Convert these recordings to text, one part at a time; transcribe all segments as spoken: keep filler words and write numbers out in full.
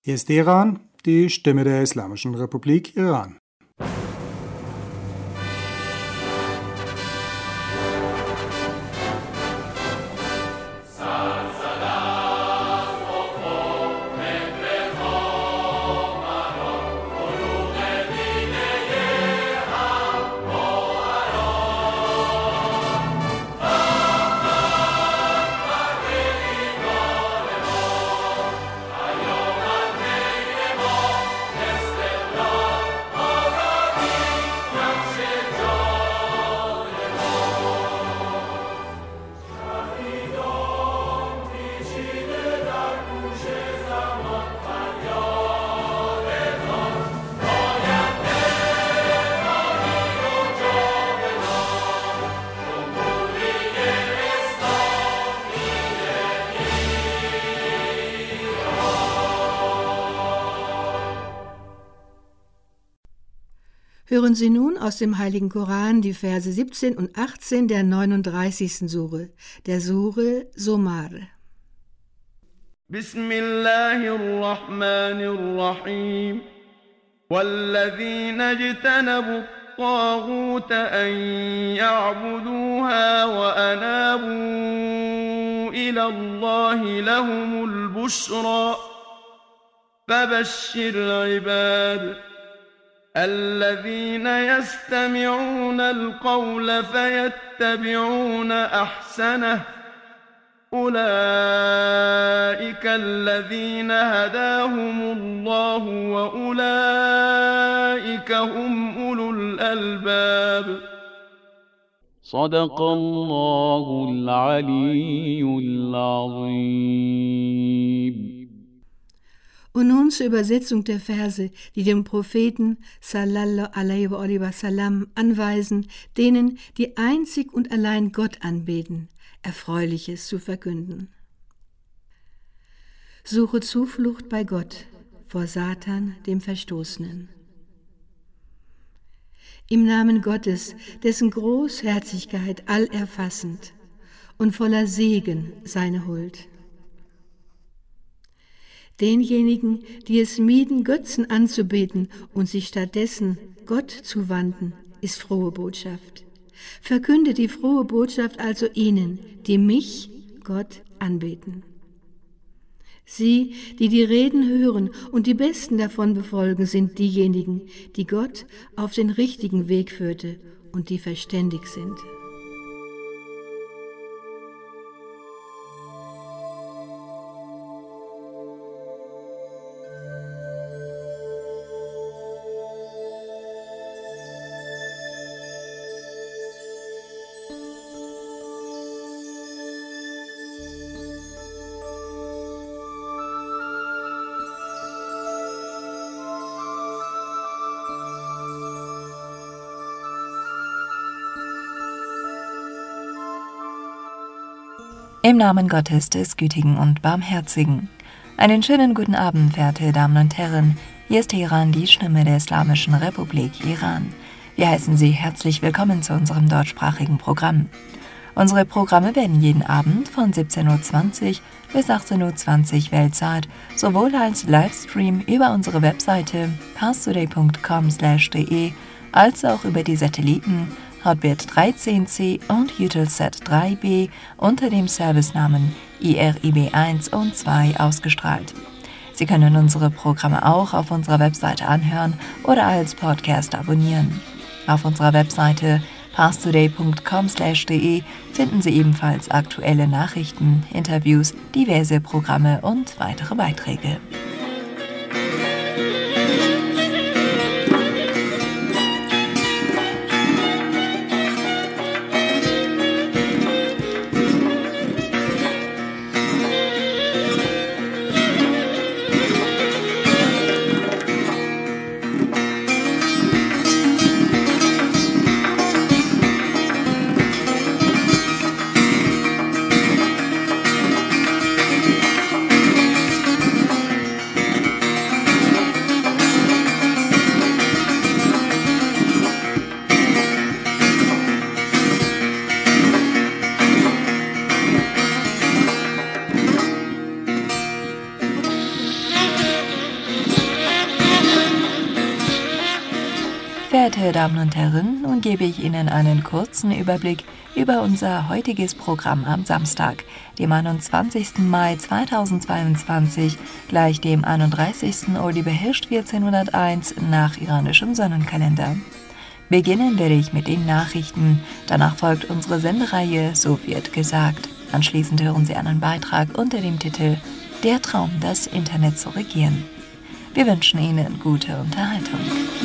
Hier ist Teheran, die Stimme der Islamischen Republik Iran. Hören Sie nun aus dem Heiligen Koran die Verse siebzehn und achtzehn der neununddreißigsten Sure, der Sure Zomar. Bismillahirrahmanirrahim. وَالَّذِينَ اجْتَنَبُوا الطَّاغُوتَ أَن يَعْبُدُوهَا وَأَنَابُوا إِلَى اللَّهِ لَهُمُ الْبُشْرَى فَبَشِّرْ عِبَادِ الذين يستمعون القول فيتبعون أحسنه أولئك الذين هداهم الله وأولئك هم أولو الألباب صدق الله العلي العظيم. Und nun zur Übersetzung der Verse, die dem Propheten sallallahu alaihi wa sallam anweisen, denen, die einzig und allein Gott anbeten, Erfreuliches zu verkünden. Suche Zuflucht bei Gott vor Satan, dem Verstoßenen. Im Namen Gottes, dessen Großherzigkeit allerfassend und voller Segen seine Huld. Denjenigen, die es mieden, Götzen anzubeten und sich stattdessen Gott zuwandten, ist frohe Botschaft. Verkünde die frohe Botschaft also ihnen, die mich, Gott, anbeten. Sie, die die Reden hören und die Besten davon befolgen, sind diejenigen, die Gott auf den richtigen Weg führte und die verständig sind. Im Namen Gottes des Gütigen und Barmherzigen. Einen schönen guten Abend, verehrte Damen und Herren. Hier ist Teheran, die Stimme der Islamischen Republik Iran. Wir heißen Sie herzlich willkommen zu unserem deutschsprachigen Programm. Unsere Programme werden jeden Abend von siebzehn Uhr zwanzig bis achtzehn Uhr zwanzig Weltzeit sowohl als Livestream über unsere Webseite parstoday punkt com slash de als auch über die Satelliten Hotbird dreizehn C und Eutelsat drei B unter dem Servicenamen I R I B eins und zwei ausgestrahlt. Sie können unsere Programme auch auf unserer Webseite anhören oder als Podcast abonnieren. Auf unserer Webseite parstoday punkt com slash de finden Sie ebenfalls aktuelle Nachrichten, Interviews, diverse Programme und weitere Beiträge. Verehrte Damen und Herren, nun gebe ich Ihnen einen kurzen Überblick über unser heutiges Programm am Samstag, dem einundzwanzigsten Mai zweitausendzweiundzwanzig, gleich dem einunddreißigsten Ordibehesht vierzehnhunderteins nach iranischem Sonnenkalender. Beginnen werde ich mit den Nachrichten, danach folgt unsere Sendereihe So wird gesagt. Anschließend hören Sie einen Beitrag unter dem Titel Der Traum, das Internet zu regieren. Wir wünschen Ihnen gute Unterhaltung.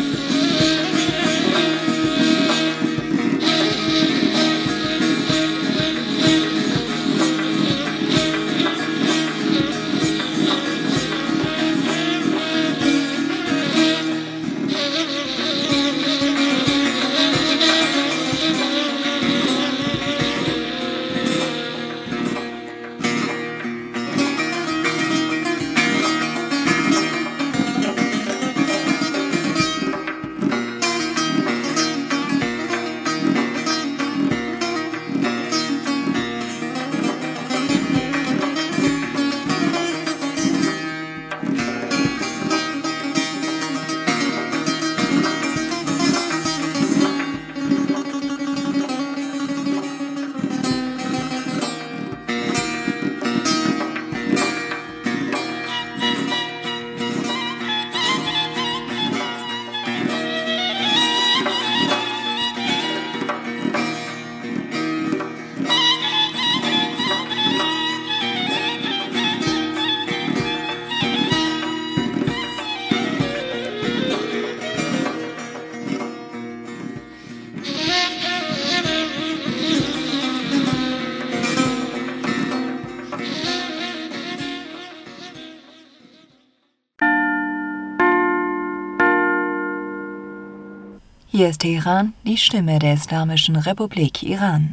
Hier ist Teheran, die Stimme der Islamischen Republik Iran.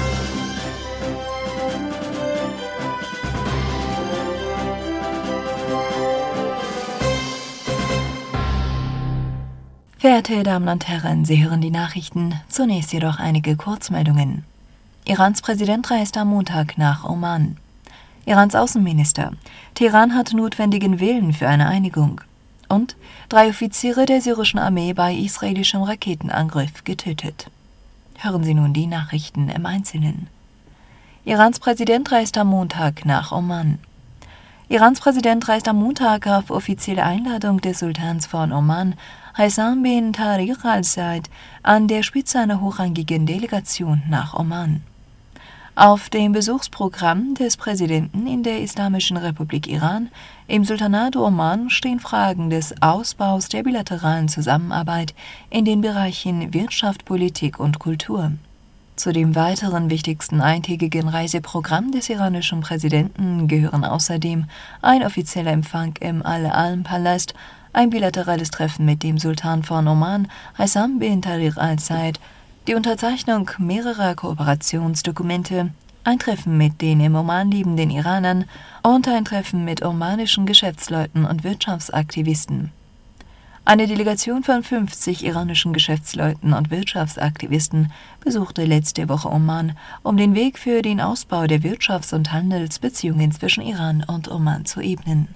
Verehrte Damen und Herren, Sie hören die Nachrichten, zunächst jedoch einige Kurzmeldungen. Irans Präsident reist am Montag nach Oman. Irans Außenminister: Teheran hat notwendigen Willen für eine Einigung. Und drei Offiziere der syrischen Armee bei israelischem Raketenangriff getötet. Hören Sie nun die Nachrichten im Einzelnen. Irans Präsident reist am Montag nach Oman. Irans Präsident reist am Montag auf offizielle Einladung des Sultans von Oman, Haitham bin Tariq al-Said, an der Spitze einer hochrangigen Delegation nach Oman. Auf dem Besuchsprogramm des Präsidenten in der Islamischen Republik Iran im Sultanat Oman stehen Fragen des Ausbaus der bilateralen Zusammenarbeit in den Bereichen Wirtschaft, Politik und Kultur. Zu dem weiteren wichtigsten eintägigen Reiseprogramm des iranischen Präsidenten gehören außerdem ein offizieller Empfang im Al-Alm-Palast, ein bilaterales Treffen mit dem Sultan von Oman, Haitham bin Tariq al-Said, die Unterzeichnung mehrerer Kooperationsdokumente, ein Treffen mit den im Oman lebenden Iranern und ein Treffen mit omanischen Geschäftsleuten und Wirtschaftsaktivisten. Eine Delegation von fünfzig iranischen Geschäftsleuten und Wirtschaftsaktivisten besuchte letzte Woche Oman, um den Weg für den Ausbau der Wirtschafts- und Handelsbeziehungen zwischen Iran und Oman zu ebnen.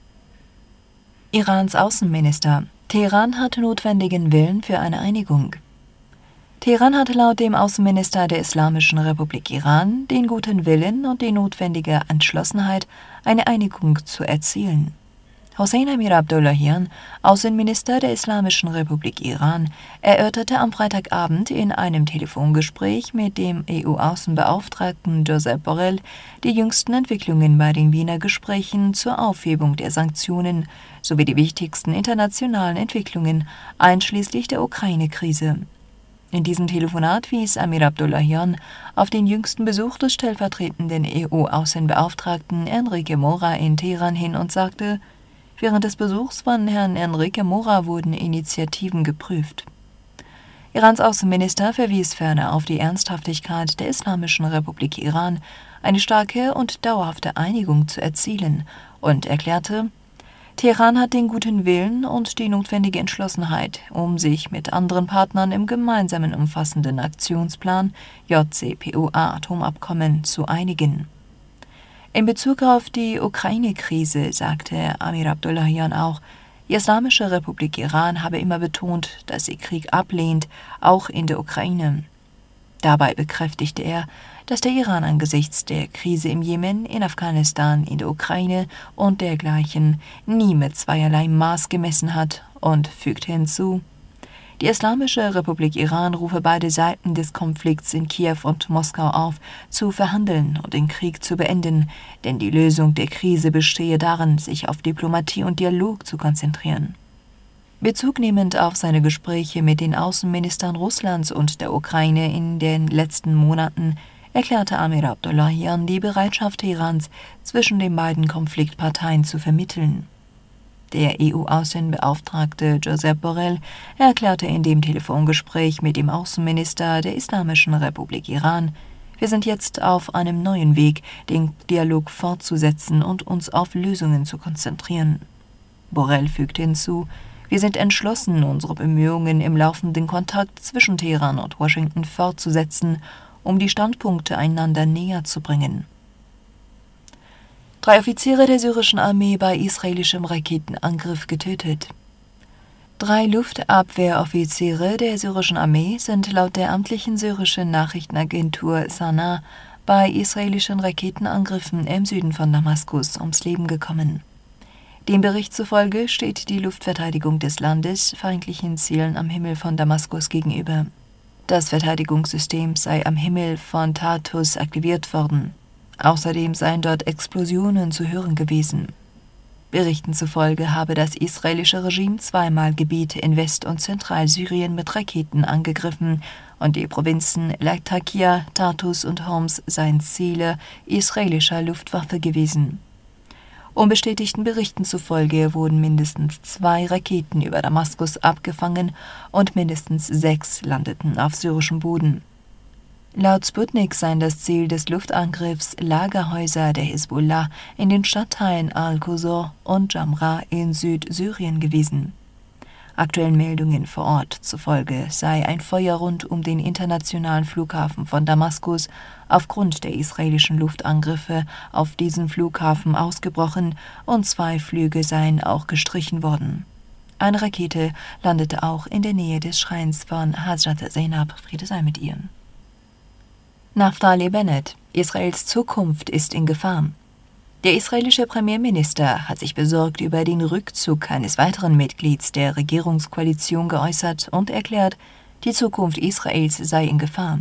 Irans Außenminister: Teheran hat notwendigen Willen für eine Einigung. Teheran hat laut dem Außenminister der Islamischen Republik Iran den guten Willen und die notwendige Entschlossenheit, eine Einigung zu erzielen. Hossein Amir Abdollahian, Außenminister der Islamischen Republik Iran, erörterte am Freitagabend in einem Telefongespräch mit dem E U-Außenbeauftragten Josep Borrell die jüngsten Entwicklungen bei den Wiener Gesprächen zur Aufhebung der Sanktionen sowie die wichtigsten internationalen Entwicklungen, einschließlich der Ukraine-Krise. In diesem Telefonat wies Amir Abdollahian auf den jüngsten Besuch des stellvertretenden E U-Außenbeauftragten Enrique Mora in Teheran hin und sagte, während des Besuchs von Herrn Enrique Mora wurden Initiativen geprüft. Irans Außenminister verwies ferner auf die Ernsthaftigkeit der Islamischen Republik Iran, eine starke und dauerhafte Einigung zu erzielen, und erklärte, Teheran hat den guten Willen und die notwendige Entschlossenheit, um sich mit anderen Partnern im gemeinsamen umfassenden Aktionsplan J C P O A-Atomabkommen zu einigen. In Bezug auf die Ukraine-Krise sagte Amir Abdollahian auch, Die Islamische Republik Iran habe immer betont, dass sie Krieg ablehnt, auch in der Ukraine. Dabei bekräftigte er, dass der Iran angesichts der Krise im Jemen, in Afghanistan, in der Ukraine und dergleichen nie mit zweierlei Maß gemessen hat und fügte hinzu: Die Islamische Republik Iran rufe beide Seiten des Konflikts in Kiew und Moskau auf, zu verhandeln und den Krieg zu beenden, denn die Lösung der Krise bestehe darin, sich auf Diplomatie und Dialog zu konzentrieren. Bezug nehmend auf seine Gespräche mit den Außenministern Russlands und der Ukraine in den letzten Monaten erklärte Amir Abdollahian die Bereitschaft Irans, zwischen den beiden Konfliktparteien zu vermitteln. Der E U-Außenbeauftragte Josep Borrell erklärte in dem Telefongespräch mit dem Außenminister der Islamischen Republik Iran: Wir sind jetzt auf einem neuen Weg, den Dialog fortzusetzen und uns auf Lösungen zu konzentrieren. Borrell fügte hinzu: Wir sind entschlossen, unsere Bemühungen im laufenden Kontakt zwischen Teheran und Washington fortzusetzen, um die Standpunkte einander näher zu bringen. Drei Offiziere der syrischen Armee bei israelischem Raketenangriff getötet. Drei Luftabwehroffiziere der syrischen Armee sind laut der amtlichen syrischen Nachrichtenagentur Sana bei israelischen Raketenangriffen im Süden von Damaskus ums Leben gekommen. Dem Bericht zufolge steht die Luftverteidigung des Landes feindlichen Zielen am Himmel von Damaskus gegenüber. Das Verteidigungssystem sei am Himmel von Tartus aktiviert worden. Außerdem seien dort Explosionen zu hören gewesen. Berichten zufolge habe das israelische Regime zweimal Gebiete in West- und Zentralsyrien mit Raketen angegriffen und die Provinzen Latakia, Tartus und Homs seien Ziele israelischer Luftwaffe gewesen. Unbestätigten Berichten zufolge wurden mindestens zwei Raketen über Damaskus abgefangen und mindestens sechs landeten auf syrischem Boden. Laut Sputnik seien das Ziel des Luftangriffs Lagerhäuser der Hisbollah in den Stadtteilen Al-Qusor und Jamra in Südsyrien gewesen. Aktuellen Meldungen vor Ort zufolge sei ein Feuer rund um den internationalen Flughafen von Damaskus aufgrund der israelischen Luftangriffe auf diesen Flughafen ausgebrochen und zwei Flüge seien auch gestrichen worden. Eine Rakete landete auch in der Nähe des Schreins von Hazrat Zainab, Friede sei mit ihr. Naftali Bennett: Israels Zukunft ist in Gefahr. Der israelische Premierminister hat sich besorgt über den Rückzug eines weiteren Mitglieds der Regierungskoalition geäußert und erklärt, die Zukunft Israels sei in Gefahr.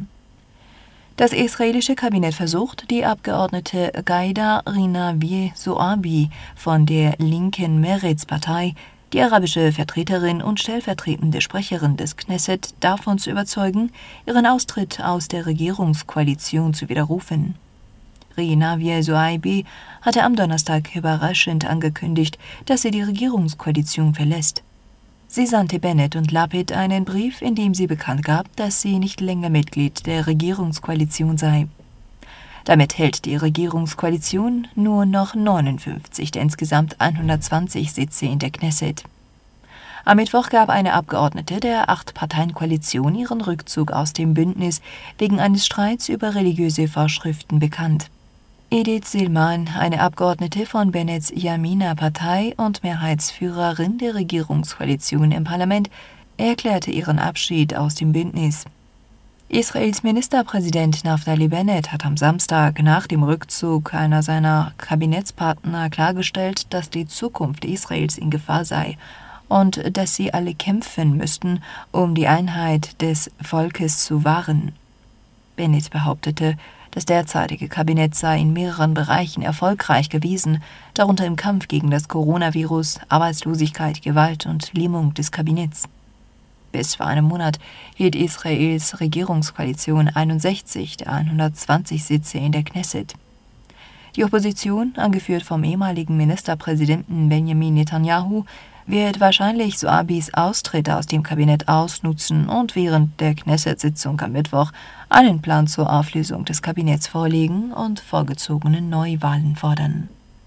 Das israelische Kabinett versucht, die Abgeordnete Gaida Rinavie Zoabi von der linken Meretz-Partei, die arabische Vertreterin und stellvertretende Sprecherin des Knesset, davon zu überzeugen, ihren Austritt aus der Regierungskoalition zu widerrufen. Rinavie Zoabi hatte am Donnerstag überraschend angekündigt, dass sie die Regierungskoalition verlässt. Sie sandte Bennett und Lapid einen Brief, in dem sie bekannt gab, dass sie nicht länger Mitglied der Regierungskoalition sei. Damit hält die Regierungskoalition nur noch neunundfünfzig der insgesamt hundertzwanzig Sitze in der Knesset. Am Mittwoch gab eine Abgeordnete der Acht-Parteien-Koalition ihren Rückzug aus dem Bündnis wegen eines Streits über religiöse Vorschriften bekannt. Edith Silman, eine Abgeordnete von Bennetts Yamina-Partei und Mehrheitsführerin der Regierungskoalition im Parlament, erklärte ihren Abschied aus dem Bündnis. Israels Ministerpräsident Naftali Bennett hat am Samstag nach dem Rückzug einer seiner Kabinettspartner klargestellt, dass die Zukunft Israels in Gefahr sei und dass sie alle kämpfen müssten, um die Einheit des Volkes zu wahren. Bennett behauptete, das derzeitige Kabinett sei in mehreren Bereichen erfolgreich gewesen, darunter im Kampf gegen das Coronavirus, Arbeitslosigkeit, Gewalt und Lähmung des Kabinetts. Bis vor einem Monat hielt Israels Regierungskoalition einundsechzig der hundertzwanzig Sitze in der Knesset. Die Opposition, angeführt vom ehemaligen Ministerpräsidenten Benjamin Netanyahu, wird wahrscheinlich Zoabis Austritt aus dem Kabinett ausnutzen und während der Knesset-Sitzung am Mittwoch einen Plan zur Auflösung des Kabinetts vorlegen und vorgezogene Neuwahlen fordern.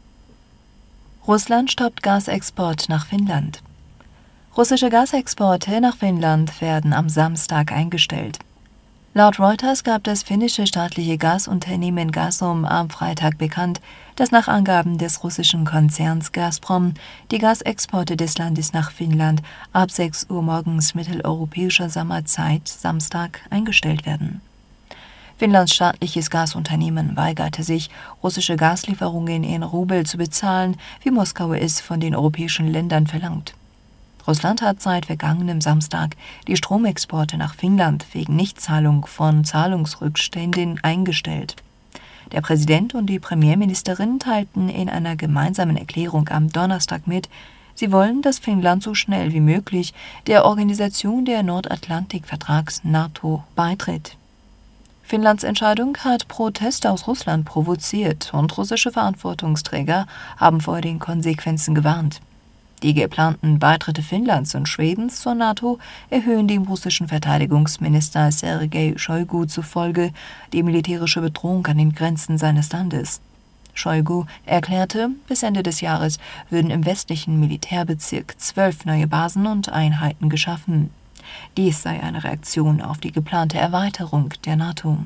Russland stoppt Gasexport nach Finnland. Russische Gasexporte nach Finnland werden am Samstag eingestellt. Laut Reuters gab das finnische staatliche Gasunternehmen Gasum am Freitag bekannt, dass nach Angaben des russischen Konzerns Gazprom die Gasexporte des Landes nach Finnland ab sechs Uhr morgens mitteleuropäischer Sommerzeit Samstag eingestellt werden. Finnlands staatliches Gasunternehmen weigerte sich, russische Gaslieferungen in Rubel zu bezahlen, wie Moskau es von den europäischen Ländern verlangt. Russland hat seit vergangenem Samstag die Stromexporte nach Finnland wegen Nichtzahlung von Zahlungsrückständen eingestellt. Der Präsident und die Premierministerin teilten in einer gemeinsamen Erklärung am Donnerstag mit, sie wollen, dass Finnland so schnell wie möglich der Organisation der Nordatlantikvertrags NATO beitritt. Finnlands Entscheidung hat Proteste aus Russland provoziert und russische Verantwortungsträger haben vor den Konsequenzen gewarnt. Die geplanten Beitritte Finnlands und Schwedens zur NATO erhöhen dem russischen Verteidigungsminister Sergei Shoigu zufolge die militärische Bedrohung an den Grenzen seines Landes. Shoigu erklärte, bis Ende des Jahres würden im westlichen Militärbezirk zwölf neue Basen und Einheiten geschaffen. Dies sei eine Reaktion auf die geplante Erweiterung der NATO.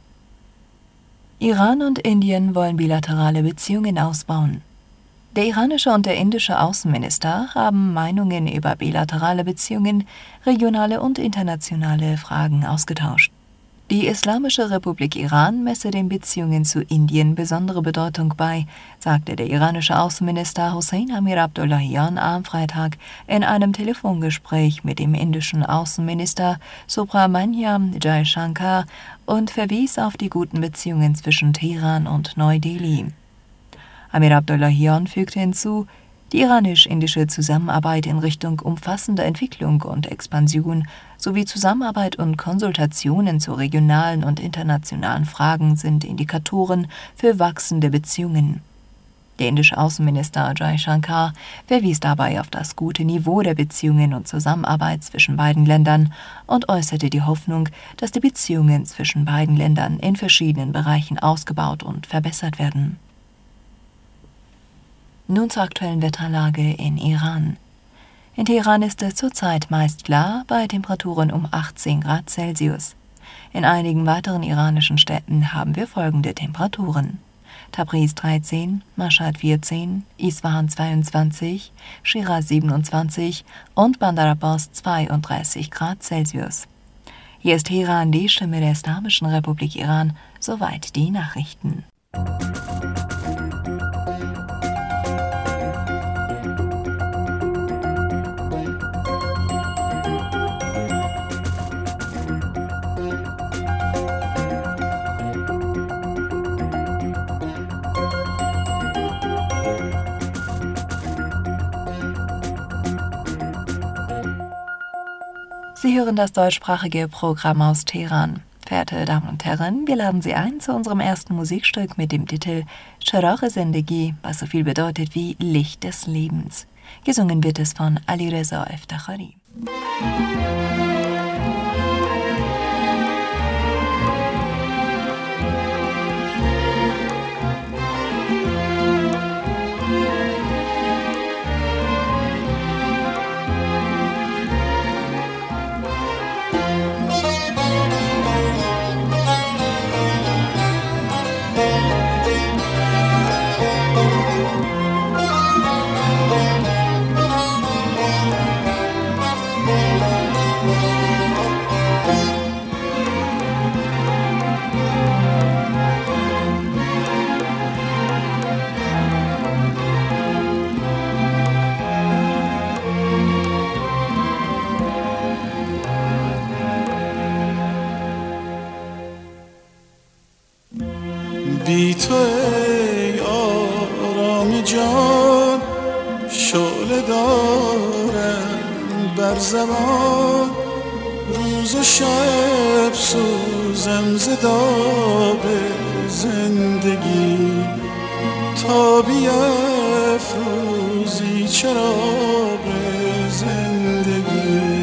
Iran und Indien wollen bilaterale Beziehungen ausbauen. Der iranische und der indische Außenminister haben Meinungen über bilaterale Beziehungen, regionale und internationale Fragen ausgetauscht. Die Islamische Republik Iran messe den Beziehungen zu Indien besondere Bedeutung bei, sagte der iranische Außenminister Hossein Amir-Abdollahian am Freitag in einem Telefongespräch mit dem indischen Außenminister Subramanyam Jaishankar und verwies auf die guten Beziehungen zwischen Teheran und Neu-Delhi. Amir-Abdollahian fügte hinzu, die iranisch-indische Zusammenarbeit in Richtung umfassender Entwicklung und Expansion sowie Zusammenarbeit und Konsultationen zu regionalen und internationalen Fragen sind Indikatoren für wachsende Beziehungen. Der indische Außenminister Jaishankar verwies dabei auf das gute Niveau der Beziehungen und Zusammenarbeit zwischen beiden Ländern und äußerte die Hoffnung, dass die Beziehungen zwischen beiden Ländern in verschiedenen Bereichen ausgebaut und verbessert werden. Nun zur aktuellen Wetterlage in Iran. In Teheran ist es zurzeit meist klar, bei Temperaturen um achtzehn Grad Celsius. In einigen weiteren iranischen Städten haben wir folgende Temperaturen: Tabriz dreizehn, Mashhad vierzehn, Isfahan zweiundzwanzig, Schiraz siebenundzwanzig und Bandar Abbas zweiunddreißig Grad Celsius. Hier ist Teheran, die Stimme der Islamischen Republik Iran. Soweit die Nachrichten. Sie hören das deutschsprachige Programm aus Teheran. Verehrte Damen und Herren, wir laden Sie ein zu unserem ersten Musikstück mit dem Titel Chiragh Zindagi, was so viel bedeutet wie Licht des Lebens. Gesungen wird es von Alireza Eftekhari. بی تو ای آرام جان شعله دارم بر زبان روز و شب سوزم ز داغ زندگی تا بیفروزی چراغ زندگی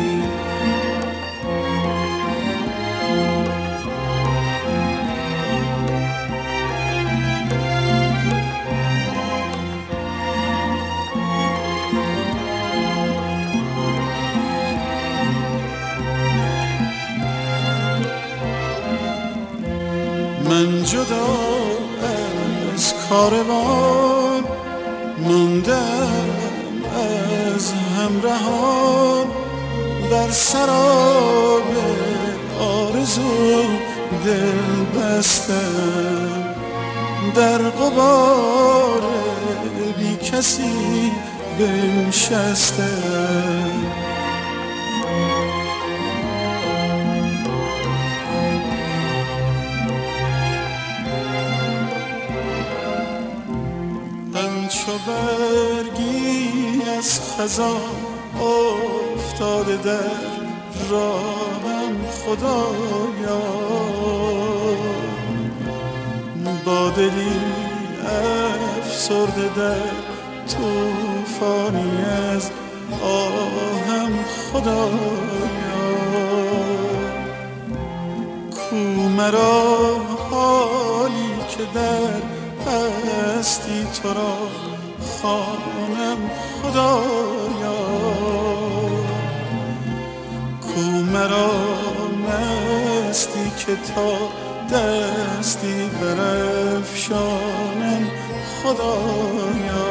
من جدا از کاروان موندم از همراهان در سراب آرزو دل بستم در غبار بی کسی بنشستم همچو برگی از خزان افتاده در راهم خدایا با دلی افسرده در طوفانی از آهم خدایا کو مرا حالی که در هستی تو را خوانم خدایا کو مرا مستی که تا دستی برافشانم خدایا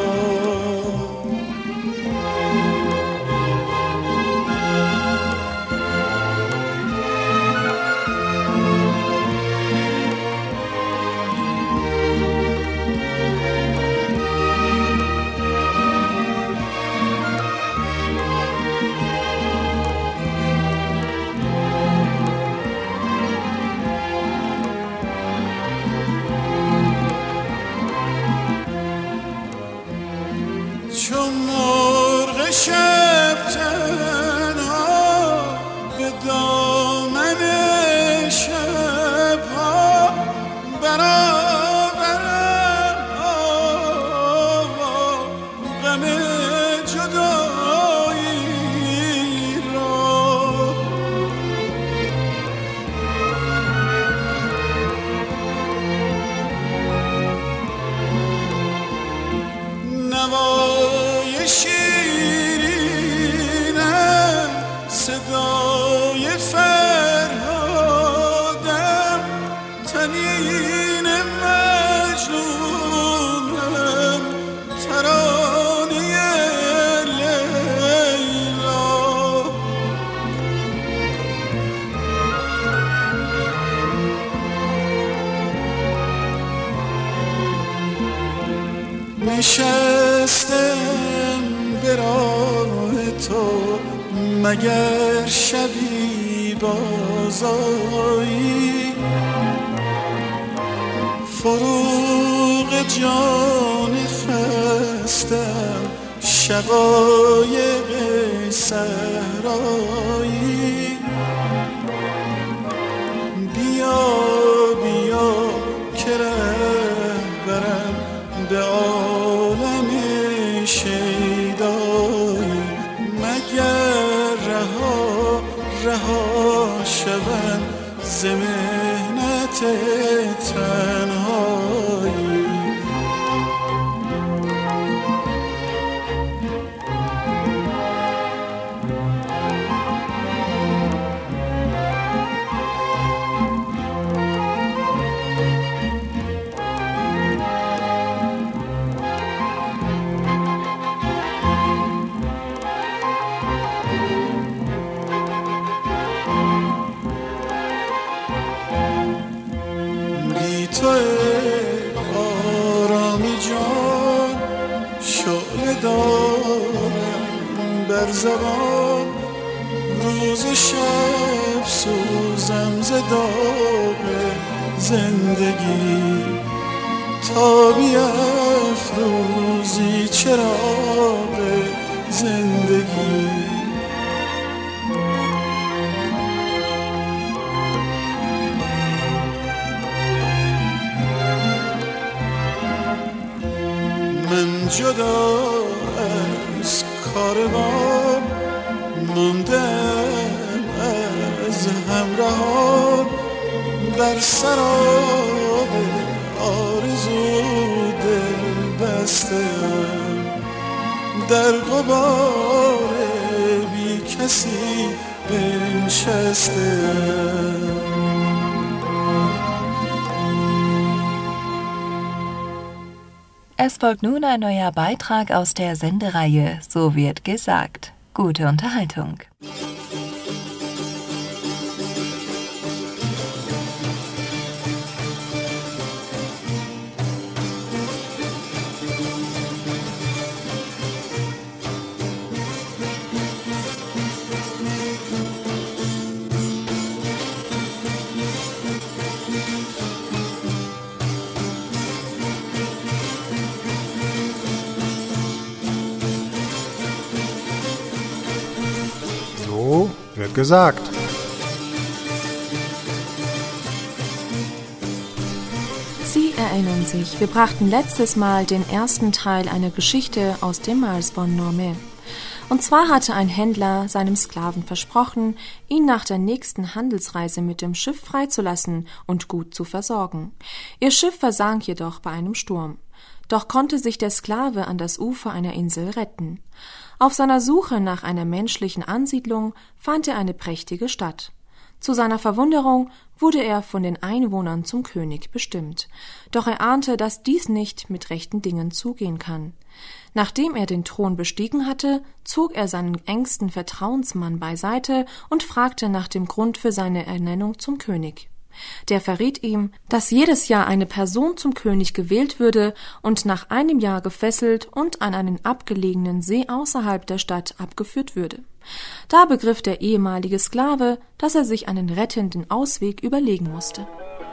چون مرغ شب تنها به دامن شبها برآورم غم جدایی را نوای شیرینم صدای فرهادم طنین مجنونم ترانه لیلا نشستم به راه تو مگر شبی بازایی فروغ جان خستم شقایق صحرایی بیا بیا که رهبرم به عالم شیدایی مگر رها رها شوم ز محنت تنهایی تو آرامی جان شعله دارم بر زبان روز شب سوزم ز داغ زندگی تا بیفروزی چراغ زندگی من جدا از کاروان موندم از همراهان در سراب آرزو دل بستم در غبار بی کسی بنشستم Es folgt nun ein neuer Beitrag aus der Sendereihe So wird gesagt. Gute Unterhaltung. So wird gesagt. Sie erinnern sich, wir brachten letztes Mal den ersten Teil einer Geschichte aus dem Marsborn-Nome. Und zwar hatte ein Händler seinem Sklaven versprochen, ihn nach der nächsten Handelsreise mit dem Schiff freizulassen und gut zu versorgen. Ihr Schiff versank jedoch bei einem Sturm. Doch konnte sich der Sklave an das Ufer einer Insel retten. Auf seiner Suche nach einer menschlichen Ansiedlung fand er eine prächtige Stadt. Zu seiner Verwunderung wurde er von den Einwohnern zum König bestimmt. Doch er ahnte, dass dies nicht mit rechten Dingen zugehen kann. Nachdem er den Thron bestiegen hatte, zog er seinen engsten Vertrauensmann beiseite und fragte nach dem Grund für seine Ernennung zum König. Der verriet ihm, dass jedes Jahr eine Person zum König gewählt würde und nach einem Jahr gefesselt und an einen abgelegenen See außerhalb der Stadt abgeführt würde. Da begriff der ehemalige Sklave, dass er sich einen rettenden Ausweg überlegen musste.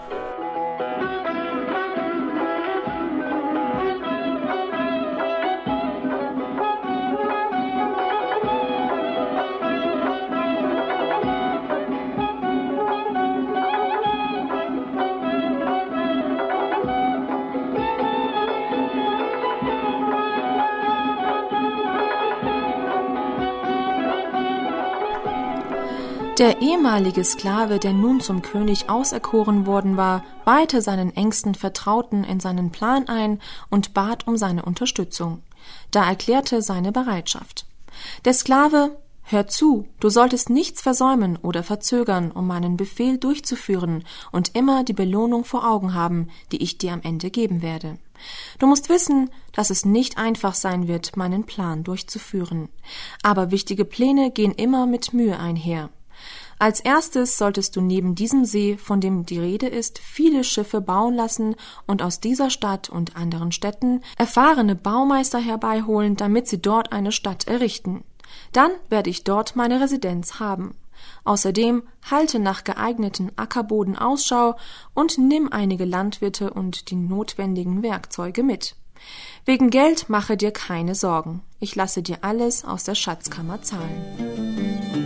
Der ehemalige Sklave, der nun zum König auserkoren worden war, weihte seinen engsten Vertrauten in seinen Plan ein und bat um seine Unterstützung. Da erklärte seine Bereitschaft. Der Sklave: Hör zu, du solltest nichts versäumen oder verzögern, um meinen Befehl durchzuführen und immer die Belohnung vor Augen haben, die ich dir am Ende geben werde. Du musst wissen, dass es nicht einfach sein wird, meinen Plan durchzuführen. Aber wichtige Pläne gehen immer mit Mühe einher. Als erstes solltest du neben diesem See, von dem die Rede ist, viele Schiffe bauen lassen und aus dieser Stadt und anderen Städten erfahrene Baumeister herbeiholen, damit sie dort eine Stadt errichten. Dann werde ich dort meine Residenz haben. Außerdem halte nach geeigneten Ackerboden Ausschau und nimm einige Landwirte und die notwendigen Werkzeuge mit. Wegen Geld mache dir keine Sorgen. Ich lasse dir alles aus der Schatzkammer zahlen.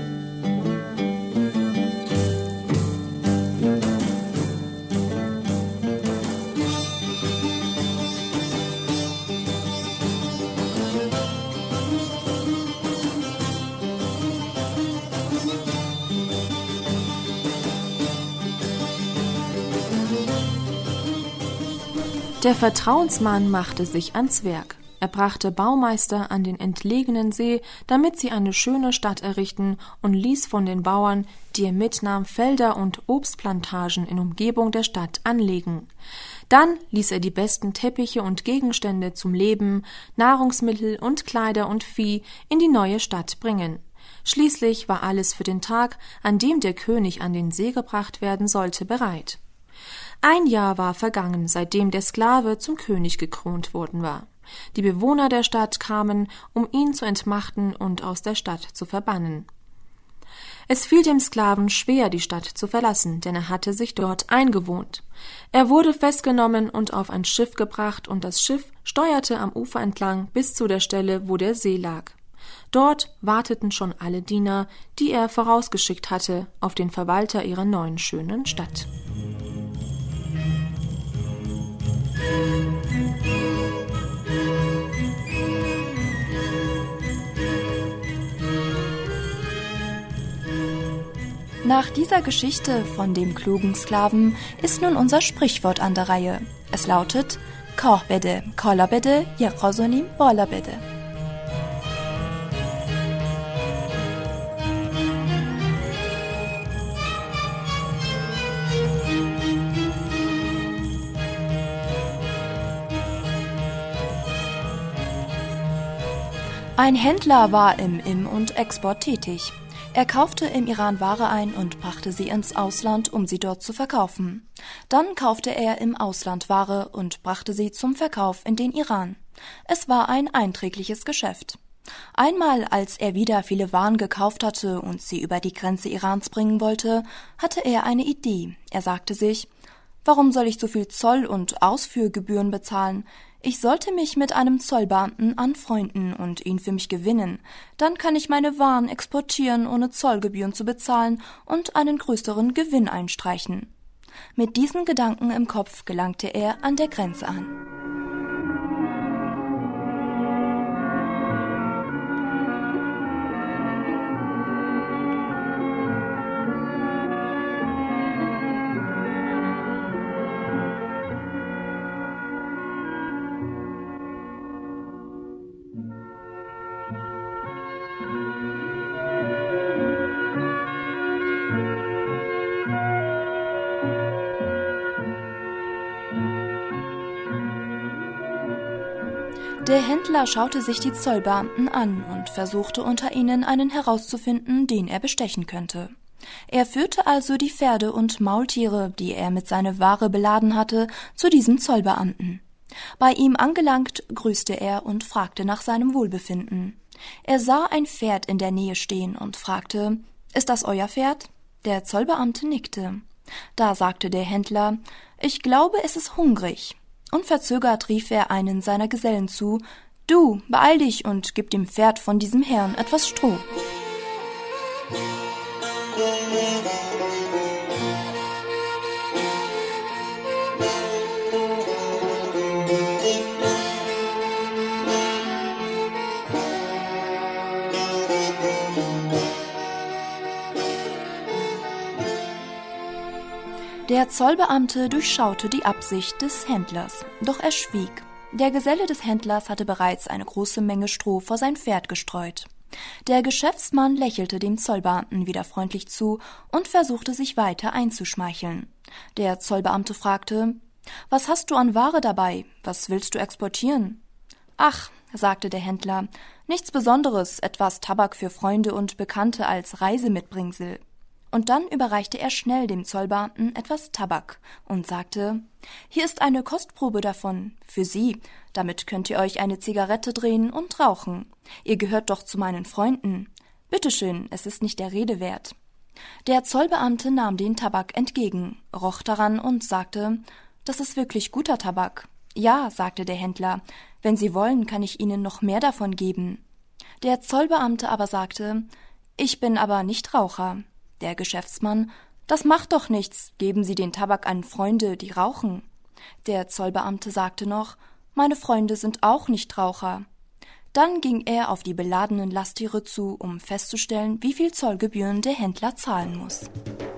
Der Vertrauensmann machte sich ans Werk. Er brachte Baumeister an den entlegenen See, damit sie eine schöne Stadt errichten, und ließ von den Bauern, die er mitnahm, Felder und Obstplantagen in Umgebung der Stadt anlegen. Dann ließ er die besten Teppiche und Gegenstände zum Leben, Nahrungsmittel und Kleider und Vieh in die neue Stadt bringen. Schließlich war alles für den Tag, an dem der König an den See gebracht werden sollte, bereit. Ein Jahr war vergangen, seitdem der Sklave zum König gekrönt worden war. Die Bewohner der Stadt kamen, um ihn zu entmachten und aus der Stadt zu verbannen. Es fiel dem Sklaven schwer, die Stadt zu verlassen, denn er hatte sich dort eingewohnt. Er wurde festgenommen und auf ein Schiff gebracht, und das Schiff steuerte am Ufer entlang bis zu der Stelle, wo der See lag. Dort warteten schon alle Diener, die er vorausgeschickt hatte, auf den Verwalter ihrer neuen schönen Stadt. Nach dieser Geschichte von dem klugen Sklaven ist nun unser Sprichwort an der Reihe. Es lautet: Korbede, Kollabede, Jerosonim, Bollabede. Ein Händler war im Im- und Export tätig. Er kaufte im Iran Ware ein und brachte sie ins Ausland, um sie dort zu verkaufen. Dann kaufte er im Ausland Ware und brachte sie zum Verkauf in den Iran. Es war ein einträgliches Geschäft. Einmal, als er wieder viele Waren gekauft hatte und sie über die Grenze Irans bringen wollte, hatte er eine Idee. Er sagte sich: Warum soll ich so viel Zoll und Ausführgebühren bezahlen? Ich sollte mich mit einem Zollbeamten anfreunden und ihn für mich gewinnen. Dann kann ich meine Waren exportieren, ohne Zollgebühren zu bezahlen und einen größeren Gewinn einstreichen. Mit diesen Gedanken im Kopf gelangte er an der Grenze an. Der Händler schaute sich die Zollbeamten an und versuchte unter ihnen einen herauszufinden, den er bestechen könnte. Er führte also die Pferde und Maultiere, die er mit seiner Ware beladen hatte, zu diesem Zollbeamten. Bei ihm angelangt, grüßte er und fragte nach seinem Wohlbefinden. Er sah ein Pferd in der Nähe stehen und fragte: »Ist das euer Pferd?« Der Zollbeamte nickte. Da sagte der Händler: »Ich glaube, es ist hungrig.« Unverzögert rief er einen seiner Gesellen zu: »Du, beeil dich und gib dem Pferd von diesem Herrn etwas Stroh.« Der Zollbeamte durchschaute die Absicht des Händlers, doch er schwieg. Der Geselle des Händlers hatte bereits eine große Menge Stroh vor sein Pferd gestreut. Der Geschäftsmann lächelte dem Zollbeamten wieder freundlich zu und versuchte sich weiter einzuschmeicheln. Der Zollbeamte fragte: »Was hast du an Ware dabei? Was willst du exportieren?« »Ach«, sagte der Händler, »nichts Besonderes, etwas Tabak für Freunde und Bekannte als Reisemitbringsel.« Und dann überreichte er schnell dem Zollbeamten etwas Tabak und sagte: »Hier ist eine Kostprobe davon, für Sie. Damit könnt ihr euch eine Zigarette drehen und rauchen. Ihr gehört doch zu meinen Freunden. Bitteschön, es ist nicht der Rede wert.« Der Zollbeamte nahm den Tabak entgegen, roch daran und sagte: »Das ist wirklich guter Tabak.« »Ja«, sagte der Händler, »wenn Sie wollen, kann ich Ihnen noch mehr davon geben.« Der Zollbeamte aber sagte: »Ich bin aber nicht Raucher.« Der Geschäftsmann: »Das macht doch nichts, geben Sie den Tabak an Freunde, die rauchen.« Der Zollbeamte sagte noch: »Meine Freunde sind auch nicht Raucher.« Dann ging er auf die beladenen Lasttiere zu, um festzustellen, wie viel Zollgebühren der Händler zahlen muss.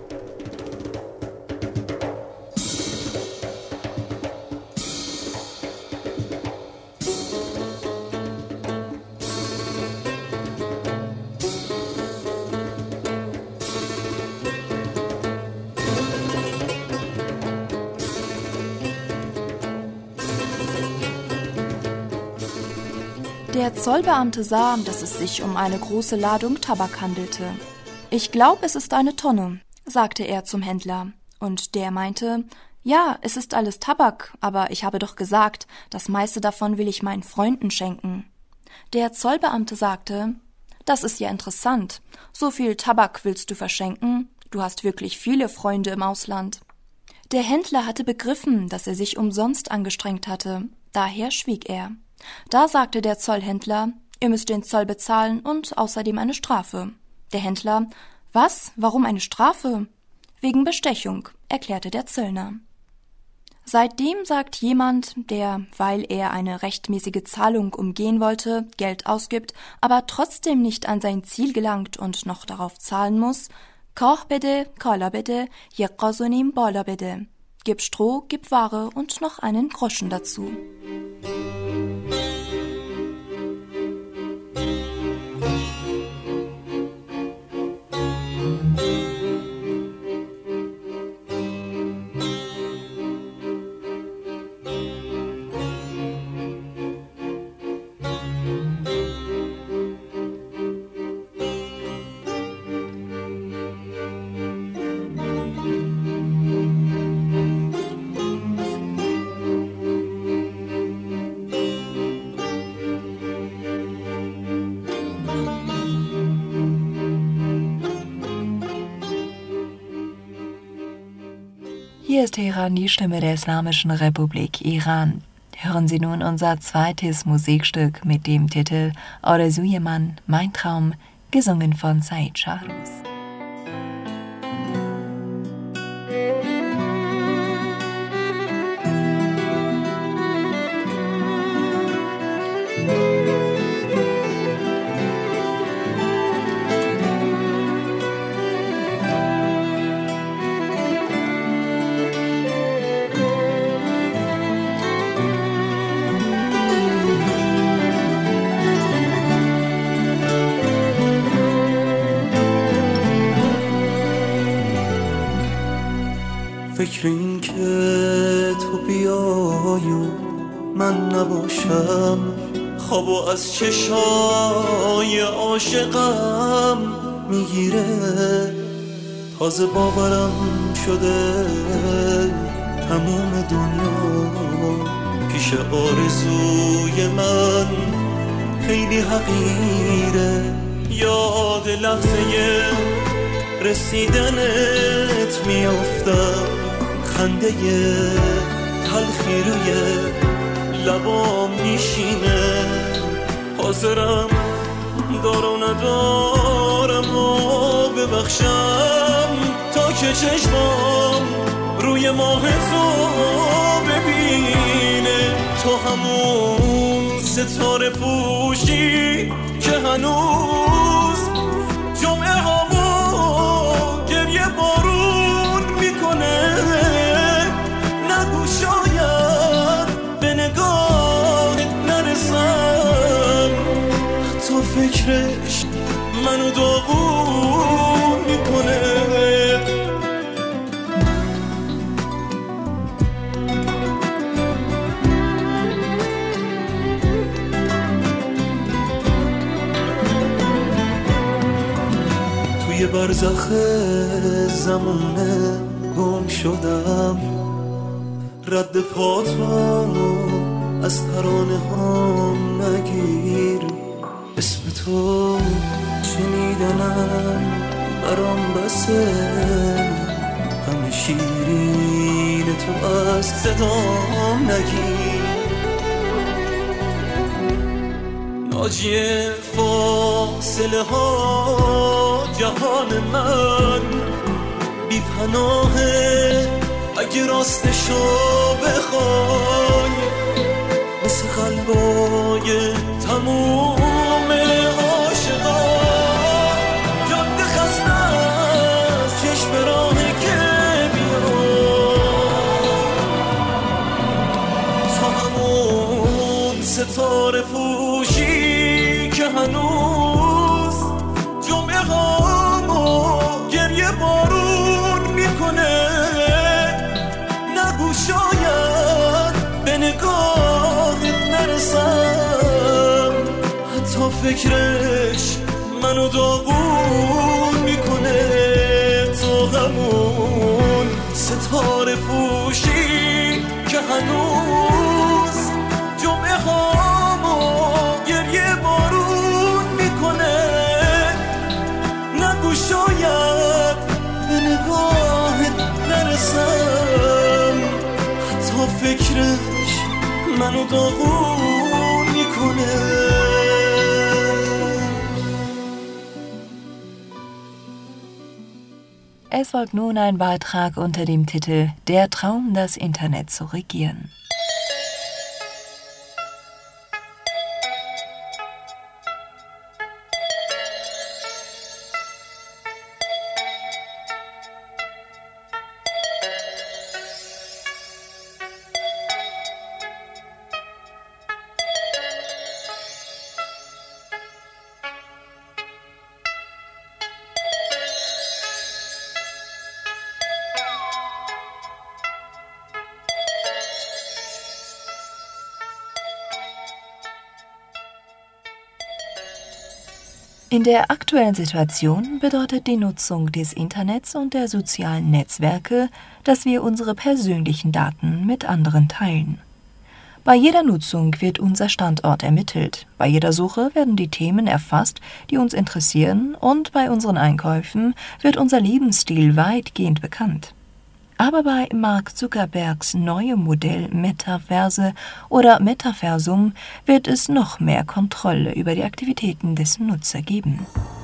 Der Zollbeamte sah, dass es sich um eine große Ladung Tabak handelte. »Ich glaube, es ist eine Tonne«, sagte er zum Händler. Und der meinte: »Ja, es ist alles Tabak, aber ich habe doch gesagt, das meiste davon will ich meinen Freunden schenken.« Der Zollbeamte sagte: »Das ist ja interessant. So viel Tabak willst du verschenken? Du hast wirklich viele Freunde im Ausland.« Der Händler hatte begriffen, dass er sich umsonst angestrengt hatte. Daher schwieg er. Da sagte der Zollhändler: »Ihr müsst den Zoll bezahlen und außerdem eine Strafe.« Der Händler: »Was? Warum eine Strafe?« »Wegen Bestechung«, erklärte der Zöllner. Seitdem sagt jemand, der, weil er eine rechtmäßige Zahlung umgehen wollte, Geld ausgibt, aber trotzdem nicht an sein Ziel gelangt und noch darauf zahlen muss: »Kah bede, kala bede, ye qazunim bala bede.« Gib Stroh, gib Ware und noch einen Groschen dazu. Hier ist Teheran, die Stimme der Islamischen Republik Iran. Hören Sie nun unser zweites Musikstück mit dem Titel Orzuyeman, mein Traum, gesungen von Said Shahruz. فکر این که تو بیای و من نباشم خوابو از چشای عاشقم میگیره تازه باورم شده تموم دنیا پیش آرزوی من خیلی حقیره یاد لحظه رسیدنت میافتم خنده تلخی روی لبام میشینه حاضرم دار و ندارم و ببخشم تا که چشمام روی ماه تو ببینه تو همون ستاره پوشی که هنوز جمعه هامو گریه بارون میکنه نگو شاید به نگاهت نرسم حتی فکرش منو داغون میکنه توی برزخ زمونه گم شدم رد پاتو از ترانه هم نگیر اسم تو شنیدنم برام بسه غم شیرین تو از صدام نگیر ناجی فاصله ها جهان من بی پناهه اگه راستشو بخوای مثل قلبای تموم عاشقا جاده خسته از چشم راهی که بیای تا همون ستاره پوشی که هنوز جمعه هامو گریه بارون میکنه نگو شاید به نگاهت نرسم حتی فکرش منو داغون میکنه تو همون ستاره پوشی که هنوز جمعه هامو گریه بارون میکنه نگو شاید به نگاهت نرسم حتی فکرش منو داغون میکنه Es folgt nun ein Beitrag unter dem Titel Der Traum, das Internet zu regieren. In der aktuellen Situation bedeutet die Nutzung des Internets und der sozialen Netzwerke, dass wir unsere persönlichen Daten mit anderen teilen. Bei jeder Nutzung wird unser Standort ermittelt, bei jeder Suche werden die Themen erfasst, die uns interessieren, und bei unseren Einkäufen wird unser Lebensstil weitgehend bekannt. Aber bei Mark Zuckerbergs neuem Modell Metaverse oder Metaversum wird es noch mehr Kontrolle über die Aktivitäten des Nutzers geben.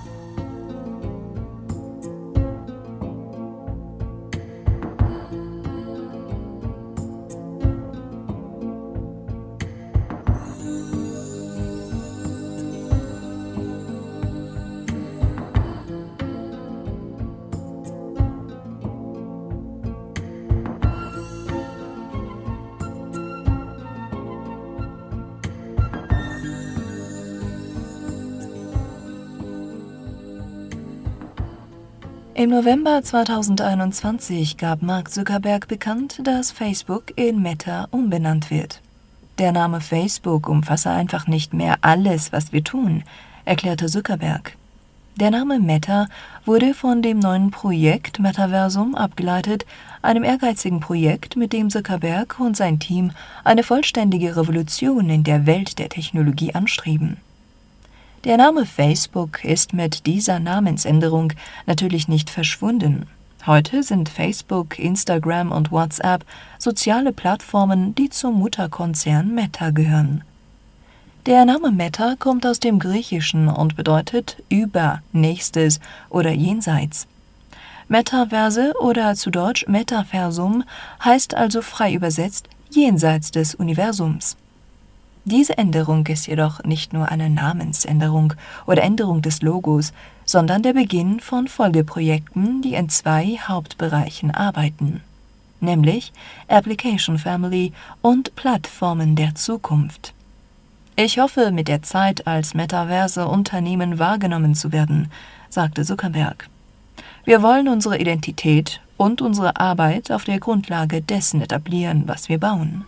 Im November zweitausendeinundzwanzig gab Mark Zuckerberg bekannt, dass Facebook in Meta umbenannt wird. Der Name Facebook umfasse einfach nicht mehr alles, was wir tun, erklärte Zuckerberg. Der Name Meta wurde von dem neuen Projekt Metaversum abgeleitet, einem ehrgeizigen Projekt, mit dem Zuckerberg und sein Team eine vollständige Revolution in der Welt der Technologie anstreben. Der Name Facebook ist mit dieser Namensänderung natürlich nicht verschwunden. Heute sind Facebook, Instagram und WhatsApp soziale Plattformen, die zum Mutterkonzern Meta gehören. Der Name Meta kommt aus dem Griechischen und bedeutet über, nächstes oder jenseits. Metaverse oder zu Deutsch Metaversum heißt also frei übersetzt jenseits des Universums. Diese Änderung ist jedoch nicht nur eine Namensänderung oder Änderung des Logos, sondern der Beginn von Folgeprojekten, die in zwei Hauptbereichen arbeiten, nämlich Application Family und Plattformen der Zukunft. Ich hoffe, mit der Zeit als Metaverse-Unternehmen wahrgenommen zu werden, sagte Zuckerberg. Wir wollen unsere Identität und unsere Arbeit auf der Grundlage dessen etablieren, was wir bauen.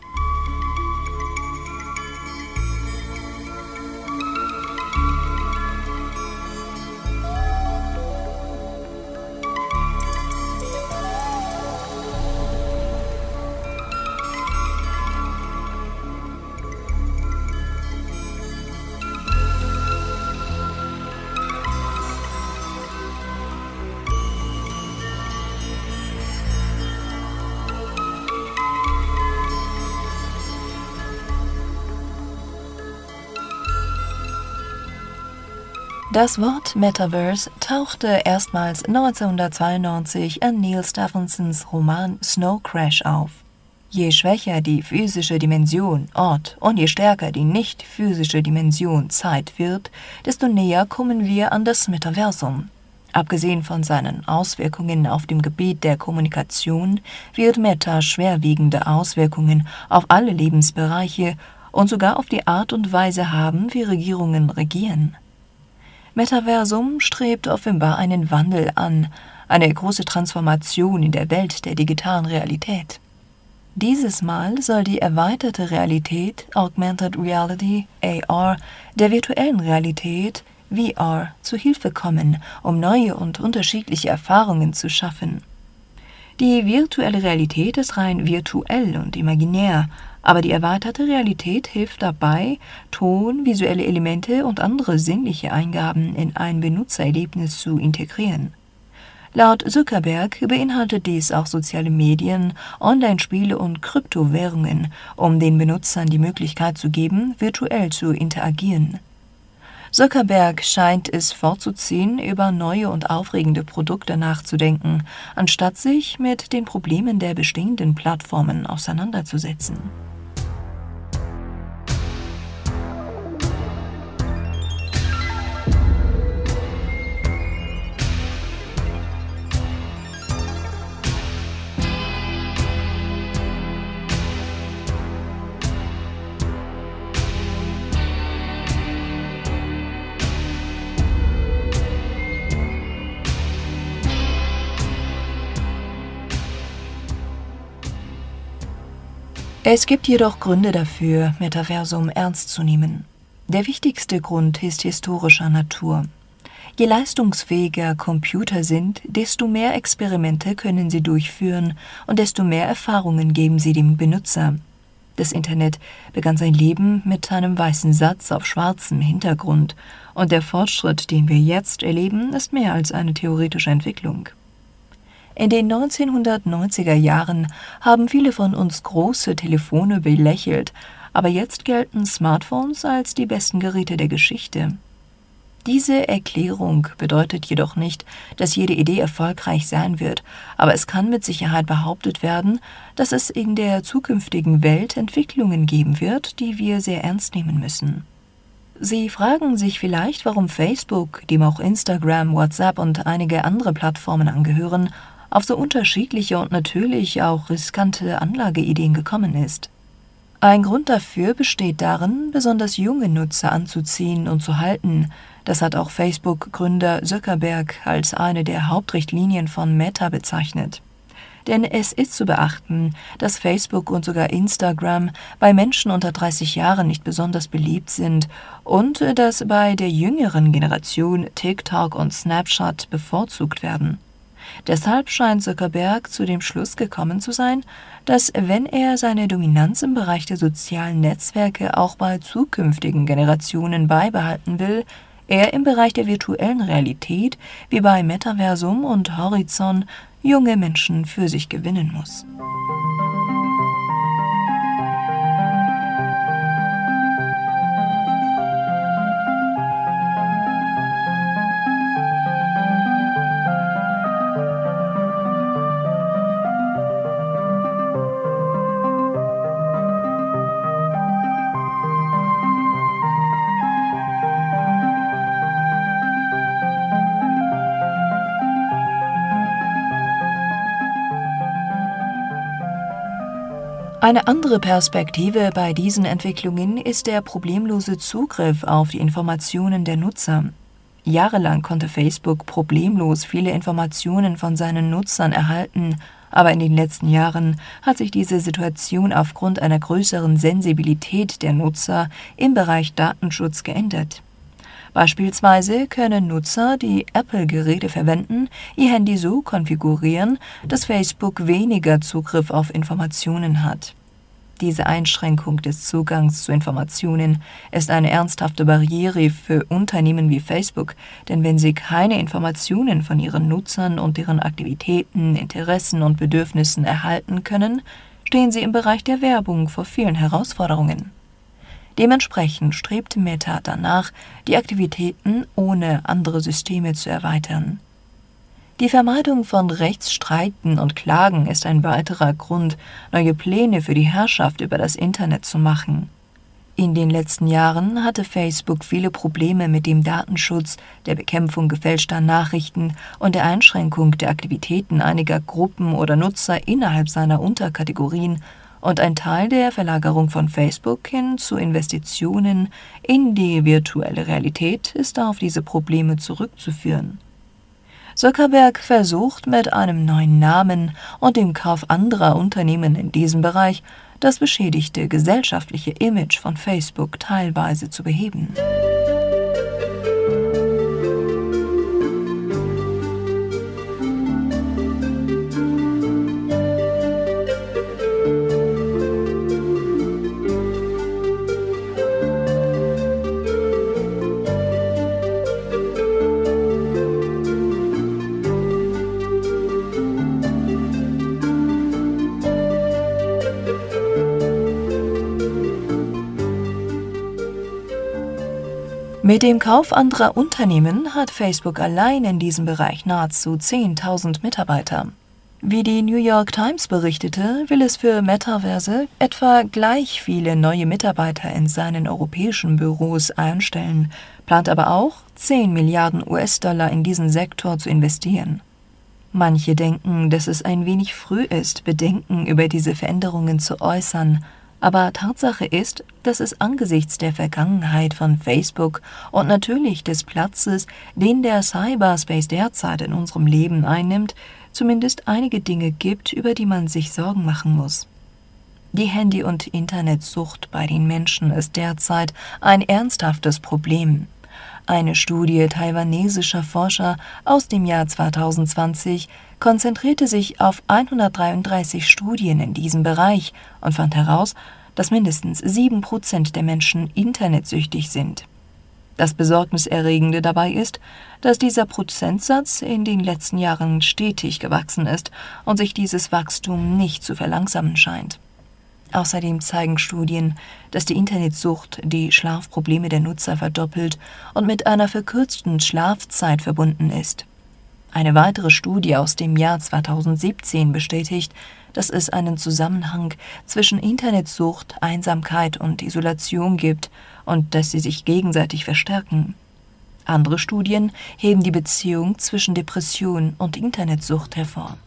Das Wort Metaverse tauchte erstmals neunzehnhundertzweiundneunzig in Neil Stephensons Roman Snow Crash auf. Je schwächer die physische Dimension, Ort und je stärker die nicht physische Dimension, Zeit wird, desto näher kommen wir an das Metaversum. Abgesehen von seinen Auswirkungen auf dem Gebiet der Kommunikation wird Meta schwerwiegende Auswirkungen auf alle Lebensbereiche und sogar auf die Art und Weise haben, wie Regierungen regieren. Metaversum strebt offenbar einen Wandel an, eine große Transformation in der Welt der digitalen Realität. Dieses Mal soll die erweiterte Realität, Augmented Reality, A R, der virtuellen Realität, V R, zu Hilfe kommen, um neue und unterschiedliche Erfahrungen zu schaffen. Die virtuelle Realität ist rein virtuell und imaginär, aber die erweiterte Realität hilft dabei, Ton, visuelle Elemente und andere sinnliche Eingaben in ein Benutzererlebnis zu integrieren. Laut Zuckerberg beinhaltet dies auch soziale Medien, Online-Spiele und Kryptowährungen, um den Benutzern die Möglichkeit zu geben, virtuell zu interagieren. Zuckerberg scheint es vorzuziehen, über neue und aufregende Produkte nachzudenken, anstatt sich mit den Problemen der bestehenden Plattformen auseinanderzusetzen. Es gibt jedoch Gründe dafür, Metaversum ernst zu nehmen. Der wichtigste Grund ist historischer Natur. Je leistungsfähiger Computer sind, desto mehr Experimente können sie durchführen und desto mehr Erfahrungen geben sie dem Benutzer. Das Internet begann sein Leben mit einem weißen Satz auf schwarzem Hintergrund, und der Fortschritt, den wir jetzt erleben, ist mehr als eine theoretische Entwicklung. In den neunzehnhundertneunziger Jahren haben viele von uns große Telefone belächelt, aber jetzt gelten Smartphones als die besten Geräte der Geschichte. Diese Erklärung bedeutet jedoch nicht, dass jede Idee erfolgreich sein wird, aber es kann mit Sicherheit behauptet werden, dass es in der zukünftigen Welt Entwicklungen geben wird, die wir sehr ernst nehmen müssen. Sie fragen sich vielleicht, warum Facebook, dem auch Instagram, WhatsApp und einige andere Plattformen angehören, auf so unterschiedliche und natürlich auch riskante Anlageideen gekommen ist. Ein Grund dafür besteht darin, besonders junge Nutzer anzuziehen und zu halten. Das hat auch Facebook-Gründer Zuckerberg als eine der Hauptrichtlinien von Meta bezeichnet. Denn es ist zu beachten, dass Facebook und sogar Instagram bei Menschen unter dreißig Jahren nicht besonders beliebt sind und dass bei der jüngeren Generation TikTok und Snapchat bevorzugt werden. Deshalb scheint Zuckerberg zu dem Schluss gekommen zu sein, dass, wenn er seine Dominanz im Bereich der sozialen Netzwerke auch bei zukünftigen Generationen beibehalten will, er im Bereich der virtuellen Realität wie bei Metaversum und Horizon junge Menschen für sich gewinnen muss. Eine andere Perspektive bei diesen Entwicklungen ist der problemlose Zugriff auf die Informationen der Nutzer. Jahrelang konnte Facebook problemlos viele Informationen von seinen Nutzern erhalten, aber in den letzten Jahren hat sich diese Situation aufgrund einer größeren Sensibilität der Nutzer im Bereich Datenschutz geändert. Beispielsweise können Nutzer, die Apple-Geräte verwenden, ihr Handy so konfigurieren, dass Facebook weniger Zugriff auf Informationen hat. Diese Einschränkung des Zugangs zu Informationen ist eine ernsthafte Barriere für Unternehmen wie Facebook, denn wenn sie keine Informationen von ihren Nutzern und deren Aktivitäten, Interessen und Bedürfnissen erhalten können, stehen sie im Bereich der Werbung vor vielen Herausforderungen. Dementsprechend strebt Meta danach, die Aktivitäten ohne andere Systeme zu erweitern. Die Vermeidung von Rechtsstreiten und Klagen ist ein weiterer Grund, neue Pläne für die Herrschaft über das Internet zu machen. In den letzten Jahren hatte Facebook viele Probleme mit dem Datenschutz, der Bekämpfung gefälschter Nachrichten und der Einschränkung der Aktivitäten einiger Gruppen oder Nutzer innerhalb seiner Unterkategorien, und ein Teil der Verlagerung von Facebook hin zu Investitionen in die virtuelle Realität ist auf diese Probleme zurückzuführen. Zuckerberg versucht mit einem neuen Namen und dem Kauf anderer Unternehmen in diesem Bereich, das beschädigte gesellschaftliche Image von Facebook teilweise zu beheben. Mit dem Kauf anderer Unternehmen hat Facebook allein in diesem Bereich nahezu zehntausend Mitarbeiter. Wie die New York Times berichtete, will es für Metaverse etwa gleich viele neue Mitarbeiter in seinen europäischen Büros einstellen, plant aber auch, zehn Milliarden U S-Dollar in diesen Sektor zu investieren. Manche denken, dass es ein wenig früh ist, Bedenken über diese Veränderungen zu äußern, aber Tatsache ist, dass es angesichts der Vergangenheit von Facebook und natürlich des Platzes, den der Cyberspace derzeit in unserem Leben einnimmt, zumindest einige Dinge gibt, über die man sich Sorgen machen muss. Die Handy- und Internetsucht bei den Menschen ist derzeit ein ernsthaftes Problem. Eine Studie taiwanesischer Forscher aus dem Jahr zweitausendzwanzig konzentrierte sich auf hundertdreiunddreißig Studien in diesem Bereich und fand heraus, dass mindestens sieben Prozent der Menschen internetsüchtig sind. Das Besorgniserregende dabei ist, dass dieser Prozentsatz in den letzten Jahren stetig gewachsen ist und sich dieses Wachstum nicht zu verlangsamen scheint. Außerdem zeigen Studien, dass die Internetsucht die Schlafprobleme der Nutzer verdoppelt und mit einer verkürzten Schlafzeit verbunden ist. Eine weitere Studie aus dem Jahr zweitausendsiebzehn bestätigt, dass es einen Zusammenhang zwischen Internetsucht, Einsamkeit und Isolation gibt und dass sie sich gegenseitig verstärken. Andere Studien heben die Beziehung zwischen Depression und Internetsucht hervor.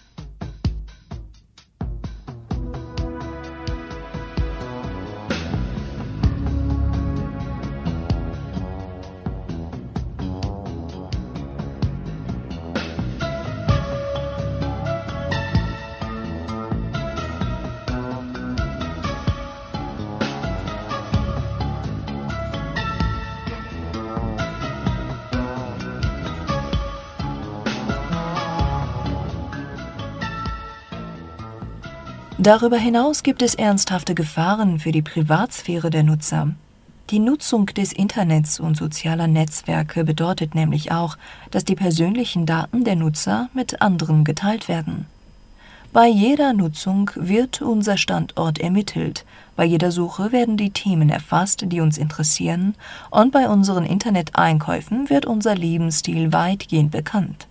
Darüber hinaus gibt es ernsthafte Gefahren für die Privatsphäre der Nutzer. Die Nutzung des Internets und sozialer Netzwerke bedeutet nämlich auch, dass die persönlichen Daten der Nutzer mit anderen geteilt werden. Bei jeder Nutzung wird unser Standort ermittelt, bei jeder Suche werden die Themen erfasst, die uns interessieren, und bei unseren Internet-Einkäufen wird unser Lebensstil weitgehend bekannt.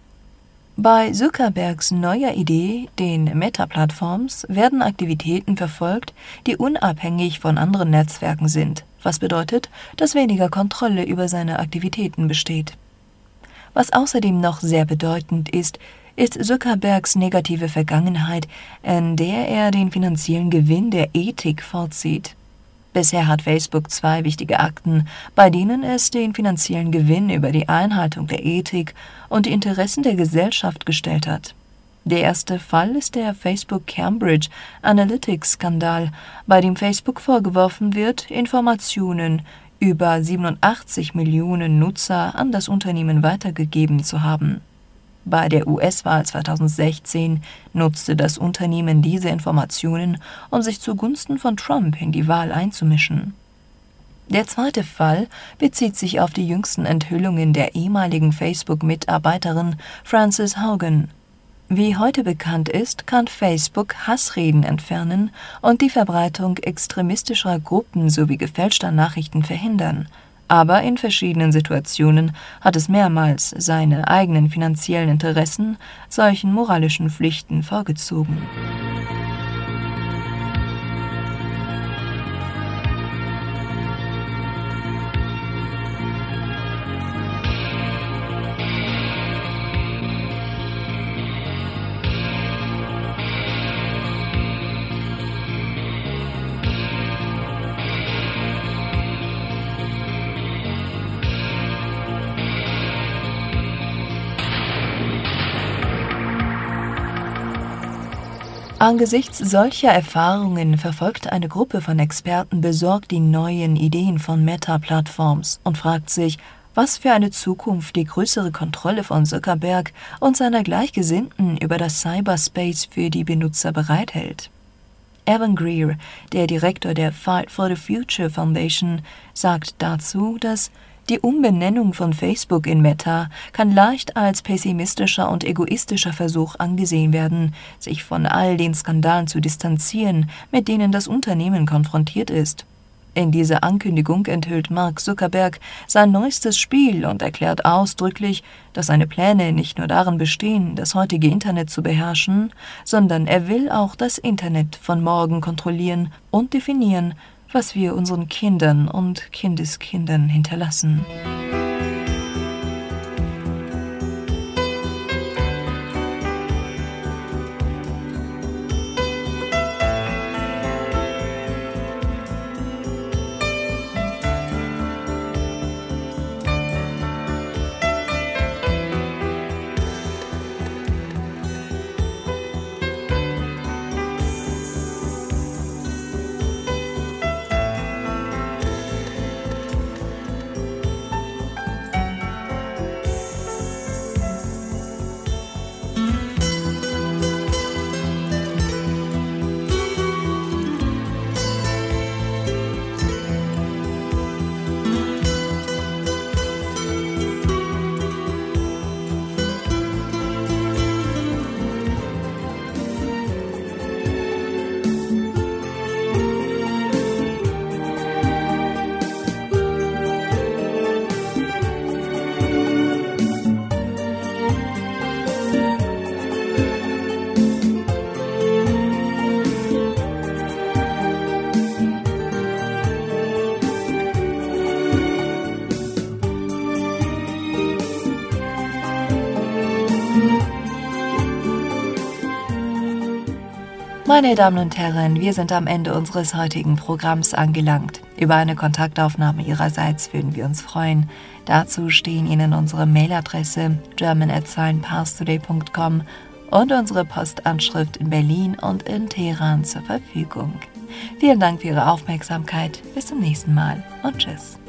Bei Zuckerbergs neuer Idee, den Meta-Plattforms, werden Aktivitäten verfolgt, die unabhängig von anderen Netzwerken sind, was bedeutet, dass weniger Kontrolle über seine Aktivitäten besteht. Was außerdem noch sehr bedeutend ist, ist Zuckerbergs negative Vergangenheit, in der er den finanziellen Gewinn der Ethik vorzieht. Bisher hat Facebook zwei wichtige Akten, bei denen es den finanziellen Gewinn über die Einhaltung der Ethik und die Interessen der Gesellschaft gestellt hat. Der erste Fall ist der Facebook Cambridge Analytics-Skandal, bei dem Facebook vorgeworfen wird, Informationen über siebenundachtzig Millionen Nutzer an das Unternehmen weitergegeben zu haben. Bei der U S-Wahl zweitausendsechzehn nutzte das Unternehmen diese Informationen, um sich zugunsten von Trump in die Wahl einzumischen. Der zweite Fall bezieht sich auf die jüngsten Enthüllungen der ehemaligen Facebook-Mitarbeiterin Frances Haugen. Wie heute bekannt ist, kann Facebook Hassreden entfernen und die Verbreitung extremistischer Gruppen sowie gefälschter Nachrichten verhindern. Aber in verschiedenen Situationen hat es mehrmals seine eigenen finanziellen Interessen solchen moralischen Pflichten vorgezogen. Angesichts solcher Erfahrungen verfolgt eine Gruppe von Experten besorgt die neuen Ideen von Meta-Plattforms und fragt sich, was für eine Zukunft die größere Kontrolle von Zuckerberg und seiner Gleichgesinnten über das Cyberspace für die Benutzer bereithält. Evan Greer, der Direktor der Fight for the Future Foundation, sagt dazu, dass die Umbenennung von Facebook in Meta kann leicht als pessimistischer und egoistischer Versuch angesehen werden, sich von all den Skandalen zu distanzieren, mit denen das Unternehmen konfrontiert ist. In dieser Ankündigung enthüllt Mark Zuckerberg sein neuestes Spiel und erklärt ausdrücklich, dass seine Pläne nicht nur darin bestehen, das heutige Internet zu beherrschen, sondern er will auch das Internet von morgen kontrollieren und definieren, was wir unseren Kindern und Kindeskindern hinterlassen. Meine Damen und Herren, wir sind am Ende unseres heutigen Programms angelangt. Über eine Kontaktaufnahme Ihrerseits würden wir uns freuen. Dazu stehen Ihnen unsere Mailadresse german at scienceparstoday punkt com und unsere Postanschrift in Berlin und in Teheran zur Verfügung. Vielen Dank für Ihre Aufmerksamkeit. Bis zum nächsten Mal und tschüss.